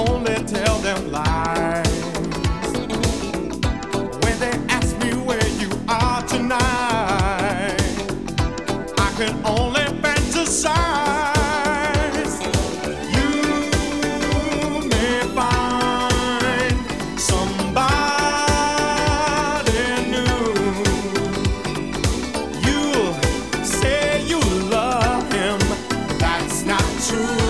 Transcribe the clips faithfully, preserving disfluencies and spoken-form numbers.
only tell them lies. When they ask me where you are tonight, I can only fantasize. You may find somebody new. You'll say you love him, but that's not true.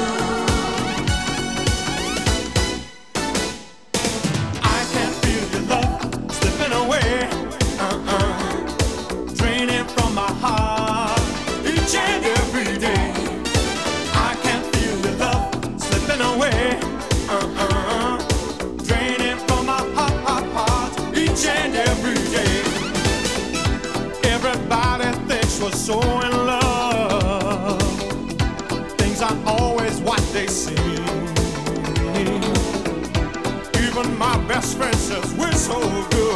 I can feel your love slipping away, uh-uh, draining from my heart each and every day. I can feel your love slipping away, uh-uh, draining from my heart, heart, heart each and every day. Everybody thinks we're so in love. Things aren't always what they seem. Even my best friend says we're so good.